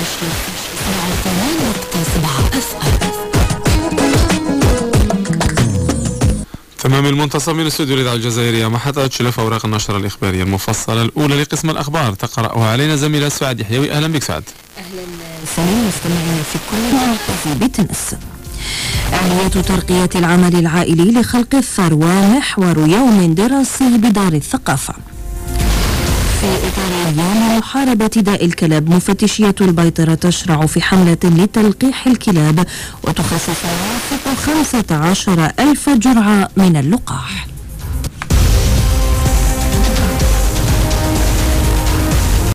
تمام المنتصف من استوديو الإذاعة الجزائرية. ما حضرتش لف أوراق النشرة الإخبارية المفصلة الأولى لقسم الأخبار تقرأها علينا زميلة سعاد يحيوي. أهلا بك سعاد. أهلا سليم مستمعين في كل مركز بتنس. آلية ترقية العمل العائلي لخلق الثروة محور يوم دراسي بدار الثقافة. في إطار أيام محاربة داء الكلاب، مفتشية البيطرة تشرع في حملة لتلقيح الكلاب وتخصص مرافق 15,000 جرعة من اللقاح.